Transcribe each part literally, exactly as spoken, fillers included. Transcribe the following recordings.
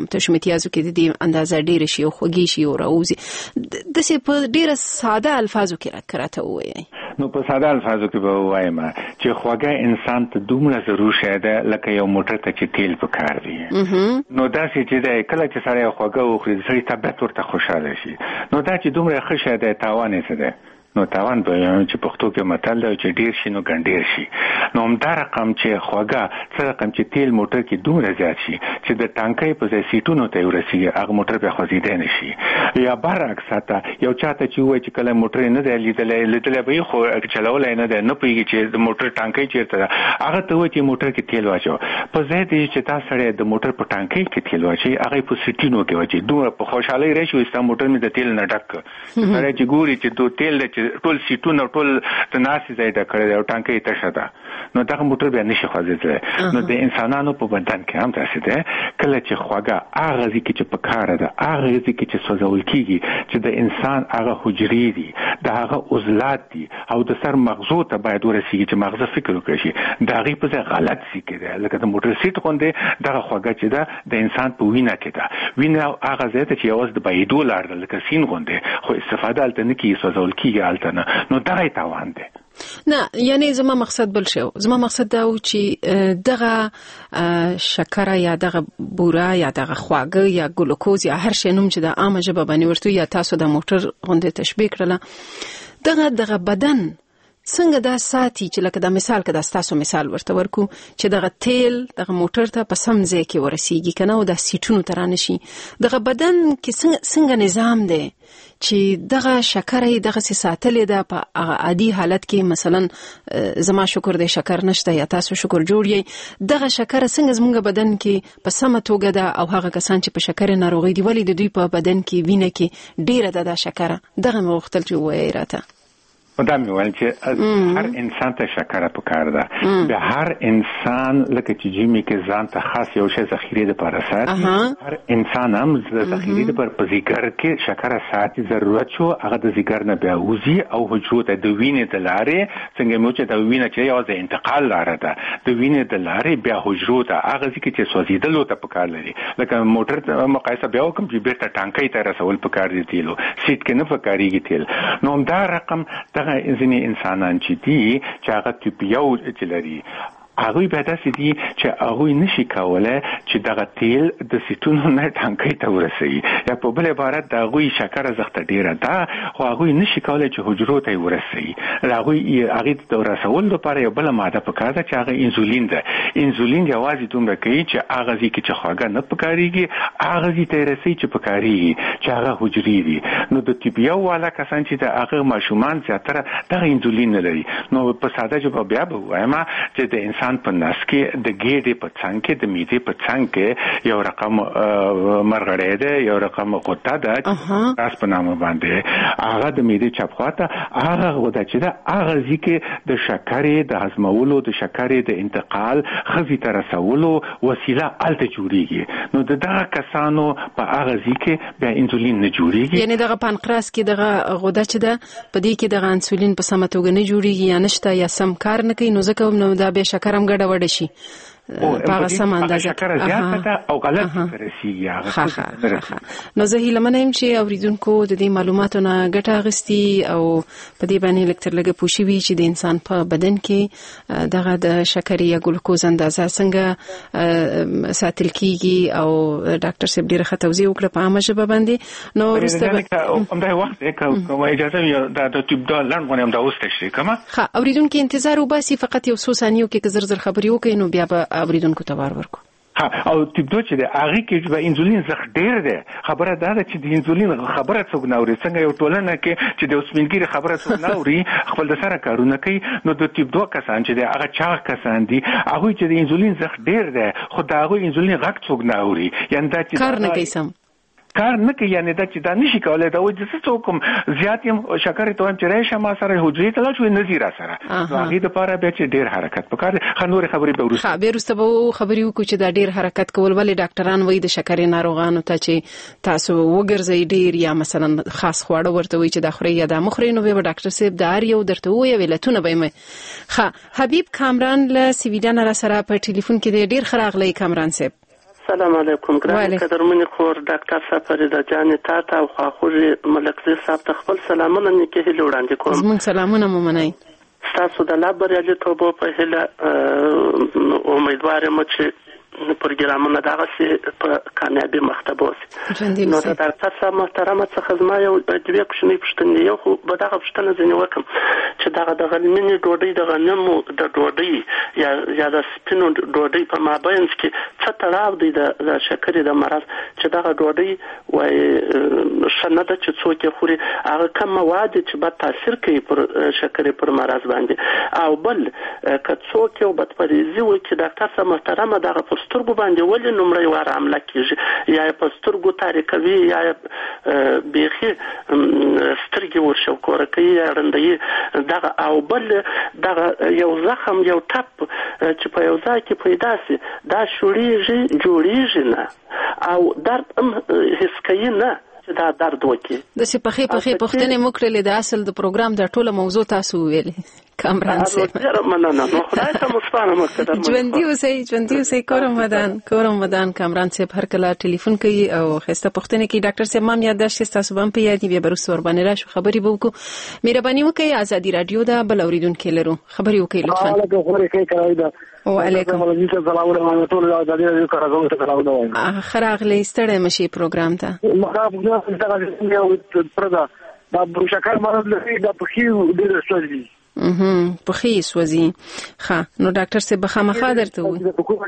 تشو امتیازو کې د دې اندازه ډیر شي او خوږی شي او راوځي د څه په ډیر ساده الفاظو کې راکراته وایي. نو په ساده الفاظو کې به وایم چې خواږه انسان ته دومره ضرور شه ده لکه یو موټر ته چې تیل پکار دی. نو دا چې د کله چې سره خواږه وخوري د سړي طبیعت ورته خوشاله شي. نو دا چې دومره ښه شه ده تاوان یې څه ده؟ نو تاوان به چې پښتو کې متل دی چې ډیر شي نو ګنډیر شي. نو همدا رقم چې خواږه څه رقم چې تیل موټر کې دومره زیات شي چې د ټانکۍ په ځای سیټونو ته ورسیږي هغه موټر به خوځیدای نه شي. یا برعکس تا یو چاته چې وایي چې کله موټر نه دی لیدلې لیدلې به خو چلولای نه دی نه پوهیږي چې د موټر ټانکۍ چیرته ده هغه ته وایي چې موټر کې تیل واچو په ځای دی چې تاسو سره د موټر په ټانکۍ کې تیل واچي هغه په سیټونو کې واچي دومره په خوشحالي راشي وستا موټر مې د تیل نه ډک سره چې ګوري چې دوه تیل ټول سیټونه ټول د ناسي ځای د کړی او ټانکۍ تشه ده نو دا موټر به نشي خوځېدلی. نو د انسانانو په بدن کې هم داسې ده کله چې خواږه هغه ځای کې چې په کار ده هغه ځای کې چې سوځول کیږي چې د انسان هغه حجرې دي د هغه عضلات دي او د سر مغزو ته باید ورسیږي چې مغزه فکر وکړي شي د هغې په ځای غلط ځای کې ده لکه د موټر سیټ غوندې دغه خواږه چې ده د انسان په وینه کې ده. وینه هغه ځای ته چې یوازې د بهېدو لار ده لکه سیند غوندې خو استفاده هلته نه کېږي سوځول کېږي هلته نه. نو دغه تاوان دی. نه یعنی زما مقصد بل شو زما مقصد دا و چې دغه شکره یا دغه بوره یا دغه خواږه یا ګلوکوز یا هر شی نوم چې د عامه ژبه باندې ورته یا تاسو د موټر غوندې تشبیه کړله دغه دغه بدن څنګه دا ساتي چې لکه دا مثال که دا ستاسو مثال ورته ورکو چې دغه تیل دغه موټر ته په سم ځای کې ورسیږي که نه او دا سیټونو ته رانشي دغه بدن کې څنګه نظام دی چې دغه شکر یې دغه ساتلې ده په عادي حالت کې مثلا زما شکر دی شکر نشته یا تاسو شکر جوړ یې دغه شکر څنګه زموږ بدن کې په سمه توګه ده او هغه کسان چې په شکر ناروغي دي ولې د دوی په بدن کې وینه کې ډیره ده دا شکر دغه مې غوښتل چې ووایې راته. دا مې ویل چې هر انسان ته شکره پکار ده به هر انسان لکه چې جیمي کې ځان ته خاص یو شی ذخیره لپاره ساتي هر انسان هم ذخیره لپاره په ذکر کې شکره ساتي ضرورت شو هغه د ذکر نه بیا وزي او حجرو ته د وینې د لارې څنګه مو چې د وینې چې یو د انتقال لاره ده د وینې د لارې بیا حجرو ته هغه ځکه چې سوځیدلو ته پکار لري لکه موټر ته مقایسه بیا وکم چې بیرته ټانکۍ ته رسول پکار دي تیلو سیټ کې نه پکاريږي تیل. نو دا رقم ځینې انسانان چې دي چې هغه ټیپ یو چې لري هغوی به داسې دي چې هغوی نشي کولی چې دغه تیل د سیټونو نه ټانکۍ ته ورسوي یا په بل عبارت د هغوی شکره زخته ډیره ده خو هغوی نشي کولی چې حجرو ته یې ورسوي. هغوی هغې ته رسولو لپاره یو بله ماده پکار ده چې هغه انزولین ده. انزولین یوازې دومره کوي چې هغه ځای کې چې خواږه نه پکارېږي هغه ځای ته یې رسوي چې پکارېږي چې هغه حجرې دي. نو د ټیپ یو والا کسان چې د هغه ماشومان زیاتره دغه انزولین نه لري. نو په ساده ژبه بیا به ووایم چې د انسان په نس کې د ګېډې په څنګ کې د معدې په څنګ کې یو رقم مرغړی دی یو رقم غوټه ده راس په نامه باندې هغه د معدې چپ خواته هغه غوټه چې ده هغه ځای کې د شکرې د هضمولو د شکرې د انتقال ښځې ته رسولو وسیله هلته جوړېږي. نو د دغه کسانو په هغه ځای کې بیا انسولین نه جوړېږي یعنې دغه پانقراس کې دغه غوده چې ده په دې کې دغه انسولین په سمه توګه نه جوړېږي یا نشته یا سم کار نه کوي نو ځکه نو دا بیا شکر هم ګډه وډه شي په هغه سم اندازه شکره زیاته ده او غلط رسیږي هغه. نو زه هیله یم چې اوریدونکو د دې معلوماتو نه ګټه اخیستي او په دې باندې لږ تر لږه پوه شوي چې د انسان په بدن کې دغه د شکرې یا ګلوکوز اندازه څنګه ساتل کیږي او ډاکټر صاحب ډېره ښه توضیح وکړه په عامه ژبه باندې. نو وروسته همدا وخت کوم اجازه وي دا د ټیپ دا لنډ غونډه همدا اوس تشریح کومه. ښه اوریدونکي انتظار وباسي فقط یو څو ثانیو کې که زر زر خبرې وکړي نو بیا به اوریدونکو ته وار ورکو. ها او ټیپ دوه چې د هغې کې به انسولین زخ ډېر دی. خبره دا ده چې د انسولین خبره څوک نه اوري څنګه یو ټولنه کې چې د اوسپنګیري خبره څوک نه اوري خپل د سره کارونه کوي. نو د ټیپ دوه کسان چې د هغه چاغ کسان دي هغوی چې د انسولین زخ ډېر دی خو د هغوی انسولین غږ څوک نه اوري یعنې دا چې کار نه کوي سم کار نه کوي یعنې دا چې دا نشي کولی دا وایي چې څه وکړم زیات یم شکرې ته وایم چې راشم ما سره حجرې ته لاړ شو نه ځي را سره نو هغې دپاره بیا چې ډېر حرکت پکار دی. ښه نورې خبرې به وروسته ښه بیا وروسته به خبرې وکړو چې دا ډېر حرکت کول ولې ډاکټران وایي د شکرې ناروغانو ته چې تاسو وګرځئ ډېر یا مثلا خاص خواړه ورته وایي چې دا خورئ یا دا مه خورئ نو بیا به ډاکټر صاحب د هر یو درته ووایي علتونه به یې ښه حبیب کامران له سویډن را سره په ټلیفون کې دی. ډېر ښه راغلی کامران صاحب. السلام علیکم ګران قدرمنې خور ډاکټر صاحب فریده جانې تا ته او خواخوږي ملکزي صاحب ته خپل سلامونه نیکې هیلې وړاندې کوم. زموږ سلامونه مو منئ. ستاسو د لا بریالیتوب په هیله امیدوار یم چې پروګرامونه دغسې په کامیابي مخته بوځي. نو د ډاکټر صاحب محترمه څخه زما یو دوې کوچنۍ پوښتنې، یو خو به دغه پوښتنه ځینې وکړم چې دغه د غلمینې ډوډۍ د غنمو د ډوډۍ یا یا د سپینو ډوډۍ په مابینځ کې څه تړاو دی د شکرې د مرض، چې دغه ډوډۍ وایي ښه نه ده چې څوک یې خوري، هغه کم مواد دي چې بد تاثیر کوي پر شکرې پر مرض باندې. او بل که څوک یو بدپریزي وکړي ډاکټر صاحب محترمه دغه پر سترګو باندې ولې لومړی وار حمله کېږي، یا یې په سترګو تاریکوي یا یې بیخي سترګې ورشوکوره کوي یا ړندوي دغه. او بل دغه یو زخم یو ټپ چې په یو ځای کې پیدا سي دا شوړېږي جوړېږي نه او درد هم حس کوي نه چې دا درد وکړي. داسې پخې پخې پوښتنې مو کړلې، د اصل د پروګرام د ټوله موضوع تاسو وویلې. کامران صاحب ژوندي اوسئ ژوندي اوسئ. کورم ودان کورم ودان کامران صاحب هر کله ټلیفون کوي او ښایسته پوښتنې کوي. ډاکټر صاحب ما یادداشت چې تاسو به هم په یاد وي، بیا به وروسته ورباندې راشو خبرې به وکړو. مهرباني وکړئ ازادي راډیو ده، بل اورېدونکی لرو، خبرې وکړئ لطفا. وعلیکم ښه راغلی، ستړی مه شئ پروګرام ته. دا شکر مرض لري، دا پخې ډېره سوځي. اها پخې سوځي. ښه نو ډاکټر صاحب به خامخا درته وایي.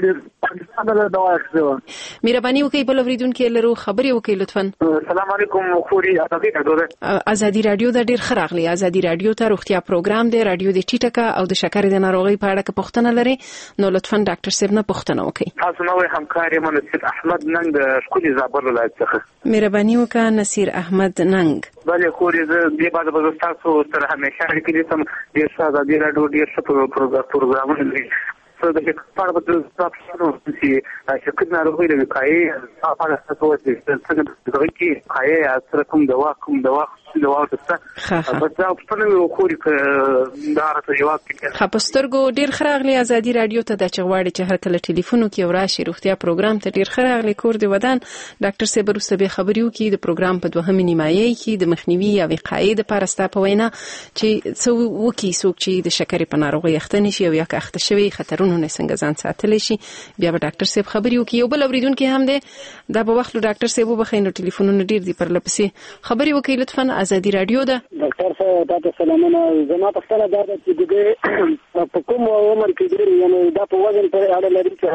مهرباني وکړئ بل اورېدونکی لرو، خبرې وکړئ لطفا. السلام علیکم خوري ازادي راډیو ده. ازادي راډیو ده، ډېر ښه راغلی. ازادي راډیو ته روغتیا پروګرام دی، راډیو د ټیټه کا او د شکرې د ناروغۍ په اړه که پوښتنه لري نو لطفا ډاکټر صاحب نه پوښتنه وکړئ. تاسو نو همکار یم نصیر احمد ننګ د ښکلي زابل ولایت څخه. مهرباني وکړه نصیر احمد ننګ. بله خوري زه دې بعد به تاسو سره همیشه اړیکې نیسم. ډېر ښه ازادي راډیو ډېر ښه پروګرامونه لري. څه د پاره به تاسو چې شکر ناروغي د وقایې په اړه تاسو وایي څنګه دغه کې وقایې سره کوم دوا کوم دوا دوا تاسو په تاسو په نوو خوري دا راته جواب کړئ. خا پسترګو ډیر خراغلی ازادي راډیو ته د چغواړي چې هر کله ټلیفون کې وراشي روغتیا پروګرام ته ډیر خراغلی کور دی ودان. ډاکټر صاحب وروسته به خبريو کې د پروګرام په دوهمه نیمایي کې د مخنیوي او وقایې د پرستا په وینا چې څو وکی څوک چې د شکرې په ناروغي اخته نشي او یا که اخته شوی خطرونه نه څنګه ځان ساتلی شي. بیا به ډاکټر صاحب خبريو کې یو بل اوریدونکو هم دی دا په وخت ډاکټر صاحب وبخینو ټلیفونونه ډیر دي پر لپسې خبري وکړي لطفا. ازادي راډیو ده. ډاکټر صاحب تاسو سلامونه. زما په خپل دا چې د په کوم عمر کې دی یعنی دا په وزن پر اړه لري چې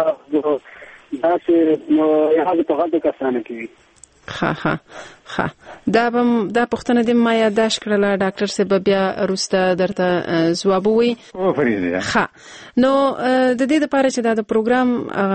دا چې نو یو په غلطه کسانه کوي. ها ها ها دا بم دا پښتنه د ما یاداش کړله ډاکټر صاحب بیا روسته درته جواب وي. او فریضه ها نو د دې لپاره چې دا د پروګرام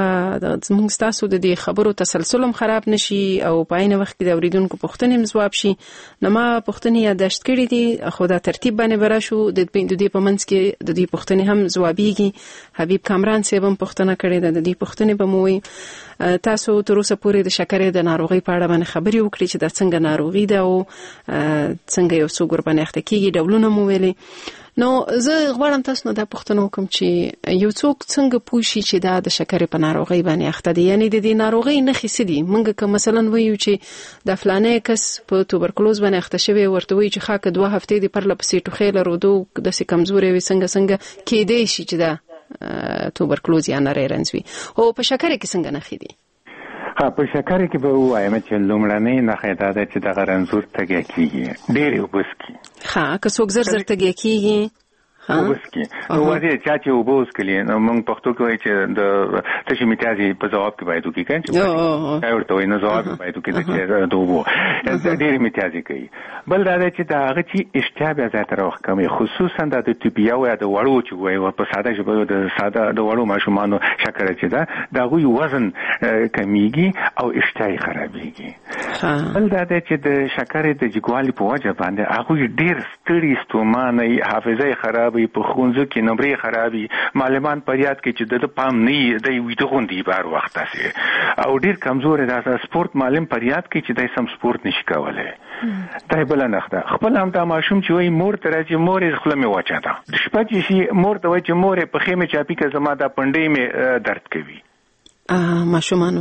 زموږ تاسو د دې خبرو تسلسل هم خراب نشي او په عین وخت کې د اوریدونکو پښتنې جواب شي نو ما پښتنې یاداشت کړې دي خو دا ترتیب باندې براشو د دې په منځ کې د دې پښتنې هم جوابيږي. حبیب کامران صاحب هم پښتنه کړې ده د دې پښتنې به مو وي. تاسو تر اوسه پورې د شکرې د ناروغي په اړه باندې خبري وکړي چې دا څنګه ناروغي ده او څنګه یو څو ګور باندې اخته کیږي ډولونه مو ویلي. نو زه غواړم تاسو نو دا پوښتنه وکم چې یو څوک څنګه پوښي چې دا د شکرې په ناروغي باندې اخته دي، یعنی د دې ناروغي نښې څه دي؟ موږ که مثلا وایو چې د فلانه کس په توبرکلوز باندې اخته شوی ورته وایي چې خاکه دوه هفتې دی پر لپسې ټوخې لرودو د سې کمزوري وي څنګه څنګه کېدې شي چې دا توبرکلوز یا نری رنځ وي. او په شکرې کې څنګه نښې دي؟ ها په شکرې کې به وایم چې لومړنۍ نښه دا ده چې دغه رنځور تږی کېږي، ډېرې اوبه څښي. ها که څوک زر زر تږی کېږي اوبه څښي نو واضح چا چې اوبه وڅښلي نو موږ پښتو کې وایي چې د تشې میتازي په ځواب کې باید وکړي کنه چې ورته وایي نو ځواب باید وکړي چې د اوبو ډېرې میتازي کوي. بل دا ده چې دا هغه چې اشتها بیا زیاته راوښکوي، خصوصا د تیپیا او د وړو چې وایي په ساده ژبه د ساده د وړو ماشومانو شکر چې دا د هغوی وزن کمیږي او اشتها یې خرابېږي. بل دا ده چې د شکرې د جګوالي په وجه باندې هغوی ډېر ستړي ستومانه حافظه یې خراب په خونځو کې نمبرې خرابي، معلمان پریاد کې چې د پام نه دی ویده غوندي بار وخت اسي او ډیر کمزور دی. دا سپورت معلم پریاد کې چې دای سم سپورت نشي کولای. دا بل نه ده. خپل هم دا ماشوم چې وای مور ته راځي مور یې خپل می واچا ده شپه چې شي مور ته وای چې مور په خېمه چاپی کې زما دا پندې می درد کوي. ا ماشومان وای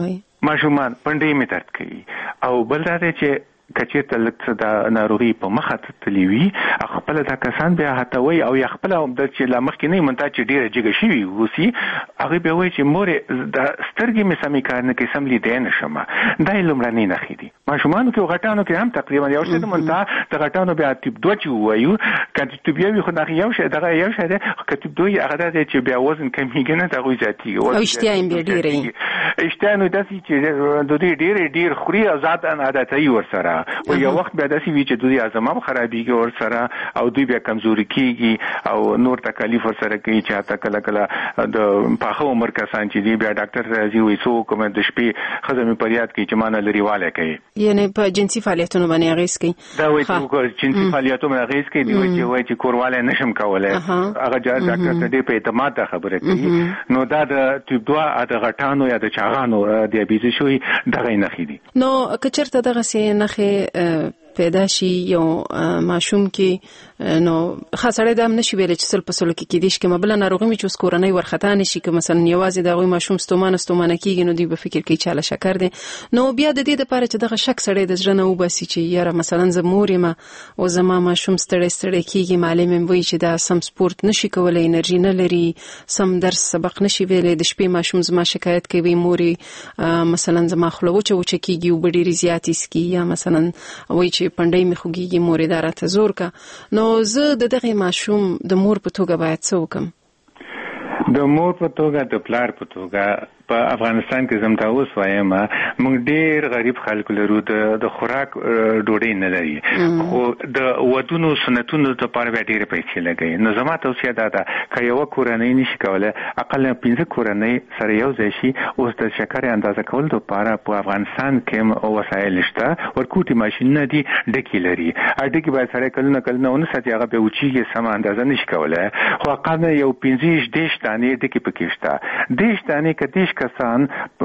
ماشومان پنډې می درد کوي او بل دا چې کچې ته لکه د ناروغي په مخه تللی وي خپل د کسان بیا هتوي او یا خپل هم د چې لمخ کې نه منتا چې ډیره جګه شي وسی هغه به وایي چې مور د سترګې می سمې کار نه کوي سم لیدای نشم دا لومړنی نه خېدي ماشومان کې غټانو کې هم تقریبا یو څه د منتا د غټانو بیا تیپ دوه چې وایو کله چې بیا وي خو نه یو څه دغه یو څه د کتب دوی هغه د چې بیا وزن کمیږي نه دغه ذاتي او اشتیا هم ډیره اشتیا نو داسي چې د دې ډیره ډیر خوري او ذات ان عادتي ورسره او یو وخت بیا داسې وی چې دوی اعظم خرابېږي ور سره او دوی بیا کمزوري کیږي او نور تکلیف ور سره کوي چې حتی کله کله د پاخه عمر کسان چې دی بیا ډاکټر راځي وي څو کوم د شپې خزمه پریاد کوي چې مان لريواله کوي یعنی په جنسي فعالیتونو باندې اغیز کوي دا وایي چې جنسي فعالیتونو باندې اغیز کوي دی چې وایي چې کورواله نشم کولای هغه ډاکټر ته دې په اعتماد خبره کوي نو دا د ټیپ دوه د غټانو یا د چاغانو دیابیټس شوی دغه نه خېدي نو کچرته دغه سي نه پیدا شي یو ماشوم کې نو خاصړې دام نشي ویل چې سل په سل کې کېدیش کې مبل ناروغي می چې کورنۍ ورخته نشي که مثلا یوازې دغه ماشوم ستومانه ستومانه کېږي نو دی په فکر کې چاله شکر دی نو بیا د دې لپاره چې دغه شک سړی د ځړنه وباسي چې یاره مثلا ز مورې ما او زما ماشوم ستړی ستړی کېږي معلم وي چې دا سم سپورت نشي کولای انرژي نه لري سم درس سبق نشي ویلې د شپې ماشوم زما شکایت کوي مورې مثلا زما خلو وچه وچه کېږي او ډېری زیاتې سکي یا مثلا وایي چې پندای می خوږیږي مور داره ته زور کا نو زه د دغه ماشوم د مور په توګه باید څه وکم د مور په توګه د پلار په توګه په افغانستان کې زم تاسو وایم موږ ډېر غریب خلک لرو د خوراک ډوډۍ نه لري خو د ودونو سنتونو لپاره به ډېر پیسې لګي نو زما توصیه دا ده چې یو کورنۍ نشي کولای اقل پنځه کورنۍ سره یو ځای شي او د شکر اندازه کول لپاره په افغانستان کې وسایل شته ورکوټي ماشينونه دي ډکی لري اډکی به سره کله نه کله نه ساتي هغه به وچیږي سم اندازه نشي کولای خو اقل یو پنځه دیش دانې ډکی پکې شته دیش دانې کديش کسان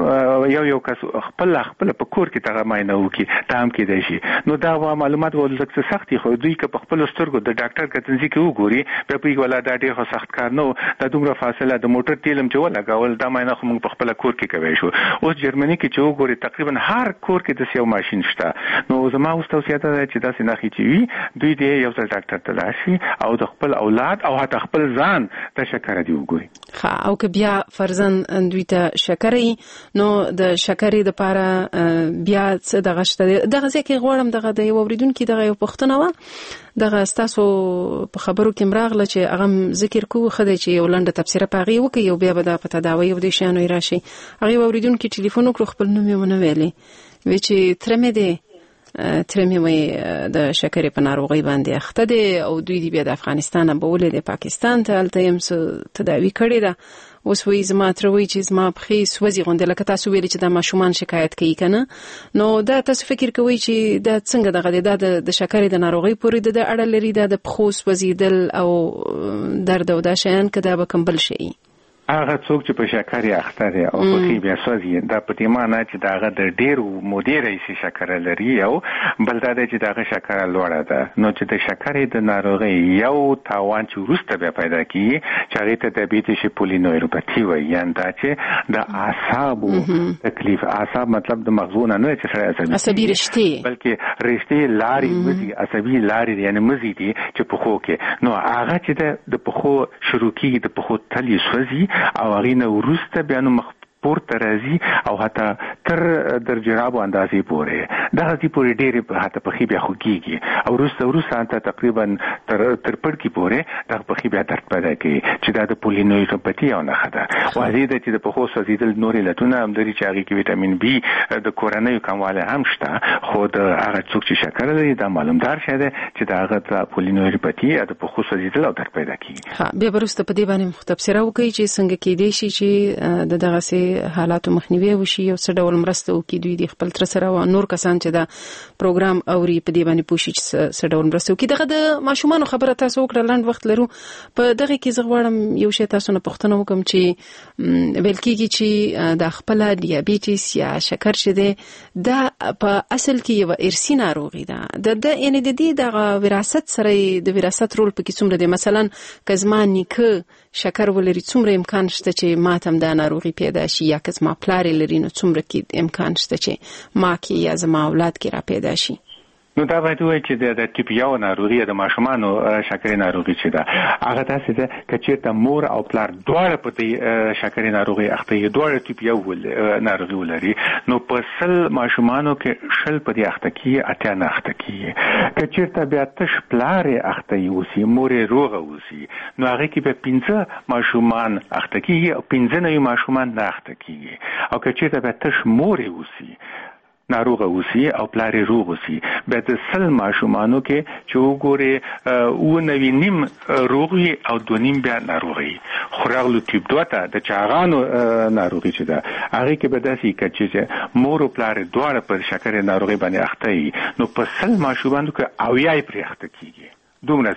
یو یو کس خپل خپل په کور کې تاغه ماینه وکي تام کې دی شي نو دا معلومات ولڅ سختي خو دوی که په خپل سترګو د ډاکټر کتنځي کې وګوري په پیګ ولا دا ډېر سخت کار نو د دومره فاصله د موټر تیلم چې ولګول دا ماینه خو موږ په خپل کور کې کوي شو اوس جرمني کې چې وګوري تقریبا هر کور کې د یو ماشين شته نو زما اوس توصیه ده چې دا سينه خي وي دوی دې یو ځل ډاکټر ته لاشي او د خپل اولاد او حتی خپل ځان ته شکر دی وګوري ها او که بیا فرزن دوی ته شکرې نو د شکرې د پاره بیا څه دغه شته دغه ځکه غواړم دغه د یو اوریدونکو دغه یو پښتنه و دغه تاسو په خبرو کې مراغله چې هغه ذکر کوو خدای چې یو لنډه تفسیر پاغي وکي یو بیا به د پته دا وي او د شانو راشي هغه اوریدونکو ټلیفون وکړو خپل نوم یې ونه ویلي وی چې ترمه دي ترمه وي د شکرې په ناروغي باندې اخته دي او دوی دی بیا د افغانستان به ولې د پاکستان ته الته هم تداوی کړی ده اوس وی زما تروي چې زما په سوځي غونډه لکه تاسو ویل چې د ماشومان شکایت کوي کنه نو دا تاسو فکر کوئ چې دا څنګه دغه د شکرې د ناروغي پورې د اړه لري د بخوس وزیدل او درد او دا شیان کده به کمبل شي هغه څوک چې په شکر یې اخته دي او په کې بیا سوځي دا په دې معنی چې داغه د ډېر مودې رئیسي شکر لري او بل دا چې داغه شکر لوړه ده نو چې د شکرې د ناروغي یو تاوان چې وروسته بیا پیدا کیږي چې هغه ته دیابیټس پولینویروپاثي وایي یعنی دا چې د اعصابو تکلیف اعصاب مطلب د مغزو نه نه چې سره عصبي رشتې بلکې رشتې لارې مزي عصبي لارې یعنی مزي دي چې په خو کې نو هغه چې د په خو شروع کیږي د په خو تلي سوځي او هغه نو ورسته بیا نو پورته راځي او حتی تر در جرابو اندازې پورې دا هڅې پورې ډېرې حتی په خې بیا خوږیږي او وروسته وروسته تقریبا تر تر پړکې پورې دا په خې بیا درد پیدا کوي چې دا د پولینویروپاثي یو نښه ده واضح ده چې د پښو سوځېدل نورې علتونه هم لري چې هغې کې ویټامین بي د کورنیو کموالی هم شته خو د هغه څوک چې شکر لري دا معلومدار شی دی چې د هغه د پولینویروپاثي د پښو سوځېدل او درد پیدا کوي بیا وروسته په دې باندې تبصره وکړئ چې څنګه کېدای شي چې د دغسې حالاتو مخنیوي وشي او څه ډول مرسته وکړي دوی د خپل تر سره او نور کسان چې دا پروګرام اوري په دې باندې پوښي چې څه ډول مرسته کوي. دغه د ماشومان خبره تاسو وکړه، لاند وخت لرو په دغه کې زه غواړم یو شی تاسو نه پوښتنه وکم چې ویل کېږي چې د خپل ډیابیټس یا شکر چې دی دا په اصل کې یو ارثي ناروغي ده، د یعنی د دې د وراثت سره د وراثت رول پکې څومره دی؟ مثلا که زما نیکه شکر ولري څومره امکان شته چې ما ته دا ناروغي پیدا شي، یا که زما پلار لري نو څومره کې امکان شته چې ما کې یا زما اولاد کې را پیدا شي؟ نو دا باید وایي چې د ټیپ یو ناروغي د ماشومانو شکرې ناروغي چې ده هغه داسې ده که چېرته مور او پلار دواړه په دې شکرې ناروغي اخته وي، دواړه ټیپ یو ناروغي ولري، نو په سل ماشومانو کې شل په دې اخته کېږي، اتیا نه اخته کېږي. که چېرته بیا تش پلار یې اخته اوسي، مور یې روغه اوسي، نو هغې کې بیا پنځه ماشومان اخته کېږي او پنځه نوي ماشومان نه اخته کېږي. او که چېرته بیا تش مور یې اوسي، ناروغه اوسي او پلار یې روغ اوسي، بیا د سل ماشومانو کې چې وګورې اوه نوي نیم روغ وي او دوه نیم بیا ناروغه وي. خو راغلو ټیپ دوه ته د چاغانو ناروغي چې ده هغې کې به داسې که چې مور او پلار یې دواړه په شکرې ناروغۍ باندې اخته وي، نو په سل ماشومانو کې اویا یې پرې اخته کېږي. دومره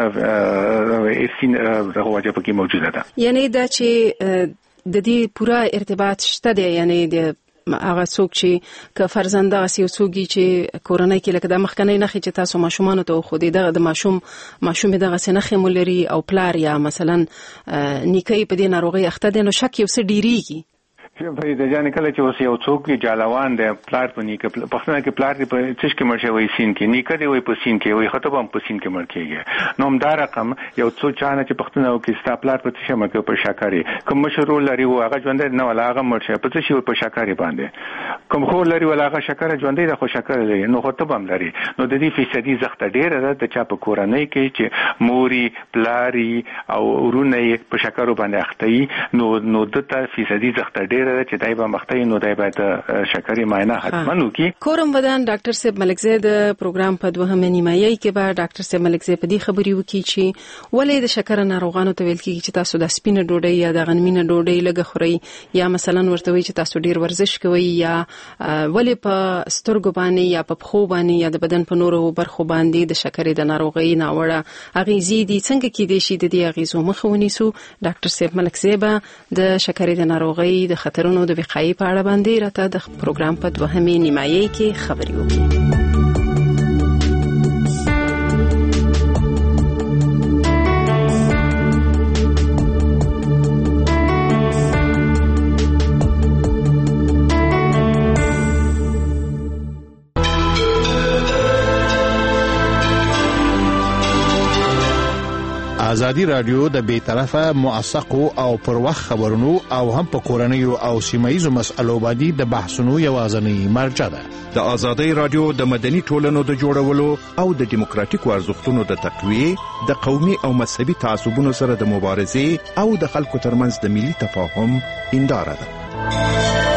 زیاته ارثي دغه وجه پکې موجوده ده. یعنی دا چې د دې پوره ارتباط شته دی، یعنی د هغه څوک چې که فرزند هغسې یو څوک چې کورنۍ کې لکه د مخکنۍ نښې چې تاسو ماشومانو ته وښودې، دغه د ماشوم ماشوم یې دغسې نښې مو لري او پلار یا مثلا نیکه یې په دې ناروغۍ اخته دی، نو شک یو څه ډېرېږي. فرید جان کله چې اوس یو څوک جالوان دی، پلار په نیکه پښتنه کې پلار دی په څه کې مړ شوی سین کې، نیکه دی وای په سین کې وای، خطب هم په سین کې مړ کېږي. نو همدا رقم یو څو چانه چې پښتنه کې ستا پلار په څه مړ کې په شکرې کوم مشرول لري و هغه ژوندی نه ولا هغه مړ شي په څه شي په شکرې باندې، کوم خو لري ولا هغه شکر ژوندی د خو شکر لري نو خطب هم لري. نو د دې فیصدي زخته ډیره ده د چا په کورنۍ کې چې موري پلاری او ورونه په شکرو باندې اخته نو نو دته فیصدي زخته ډیره چې دای به مخته نو دای باید شکرې معاینه حتما وکړي. کورم ودان ډاکټر صاحب ملکزی د پروګرام په دوهمه نیمایي کې به ډاکټر صاحب ملکزی په دې خبرې وکړي چې ولې د شکر ناروغانو ته ویل کېږي چې تاسو د سپینه ډوډۍ یا د غنمینه ډوډۍ لږ خورئ، یا مثلا ورته وایي چې تاسو ډیر ورزش کوئ، یا ولې په سترګو باندې یا په پښو باندې یا د بدن په نورو برخو باندې د شکرې د ناروغۍ ناوړه اغېزې دي، څنګه کېدای شي د دې اغېزو مخه ونیسو؟ ډاکټر صاحب ملکزی به د شکرې د ناروغۍ د خطرونو د وقایې په اړه باندې راته د پروګرام په دوهمې نیمایي کې خبرې وکړي. ازادي رادیو د بې طرفه موثقو او پر وخت خبرونو او هم په کورنیو او سیمایي مسألو باندې د بحثونو یوازینی مرجع ده. د ازادي رادیو د مدني ټولنو د جوړولو او د دیموکراتیکو ارزښتونو د تقویې، د قومي او مذهبي تعصبونو سره د مبارزې او د خلکو ترمنځ د ملي تفاهم هنداره ده.